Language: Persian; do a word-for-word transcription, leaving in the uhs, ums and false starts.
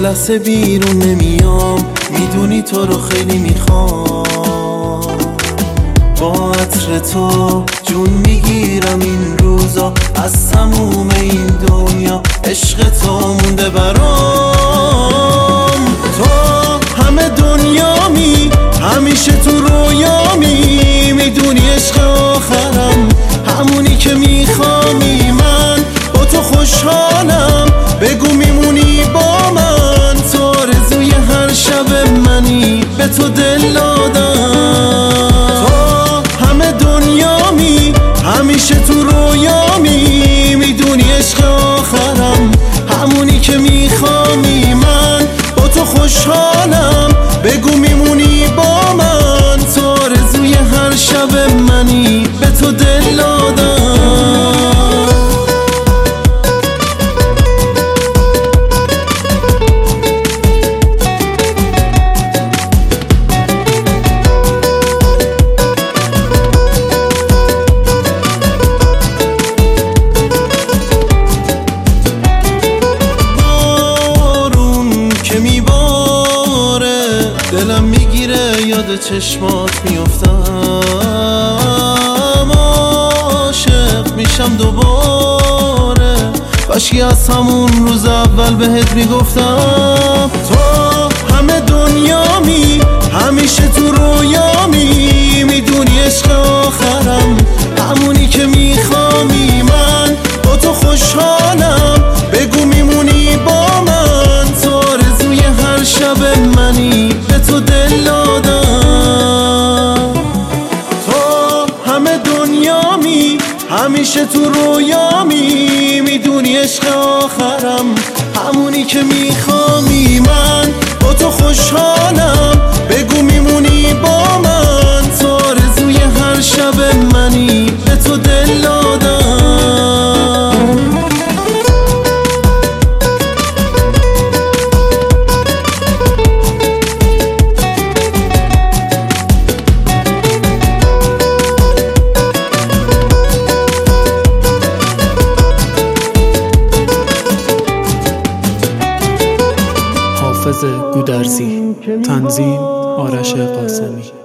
لحظه بیرون نمیام، میدونی تو رو خیلی میخوام. با عطر تو جون میگیرم این روزا، از تموم این دنیا عشق تو مونده برام. تو همه دنیامی، همیشه تو رویامی، میدونی عشق آخرم همونی که میخوامی. من با تو خوشحالم، بگو میمونی با من. تو آرزوی هر شب منی، به تو دل دادم. تو همه دنیامی، همیشه تو رویامی، میدونی عشق آخرم همونی که میخوامی. من با تو خوشحالم، بگو میمونی با من. تو آرزوی هر شب منی، به تو دل دادم. دلم میگیره یاد چشمات میافتم، عاشق میشم دوباره. کاشکی از همون روز اول بهت میگفتم. تو همه دنیامی، همیشه تو رویامی، میدونی عشق آخرم همونی که میخوامی. من با تو خوشحالم، بگو میمونی با من. تو آرزوی هر شب منی، به تو دل دادم. تو همه دنیامی، همیشه تو رویامی، میدونی عشق آخرم همونی که میخوامی. من با تو خوشحالم، بگو میمونی با من. تو آرزوی هر شب منی، به تو دل دادم. حافظ گودرزی، تنظیم آرش قاسمی.